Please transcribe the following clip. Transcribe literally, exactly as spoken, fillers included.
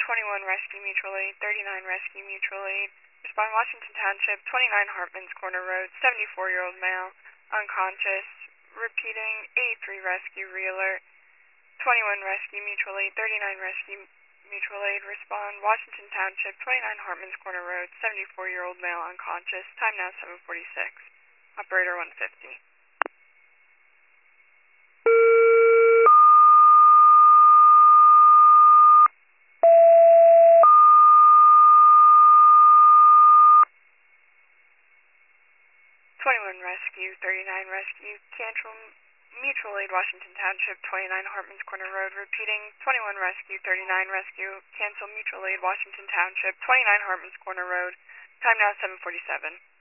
twenty-one Rescue Mutual Aid, thirty-nine Rescue Mutual Aid. Respond Washington Township, twenty-nine Hartman's Corner Road, seventy-four-year-old male, unconscious. Repeating, eighty-three Rescue Realer, twenty-one Rescue Mutual Aid, thirty-nine Rescue Mutual Aid. Respond Washington Township, twenty-nine Hartman's Corner Road, seventy-four-year-old male, unconscious. Time now seven forty-six. Operator one fifty. twenty-one Rescue, thirty-nine Rescue, cancel Mutual Aid, Washington Township, twenty-nine Hartman's Corner Road. Repeating, twenty-one Rescue, thirty-nine Rescue, cancel Mutual Aid, Washington Township, twenty-nine Hartman's Corner Road. Time now seven forty-seven.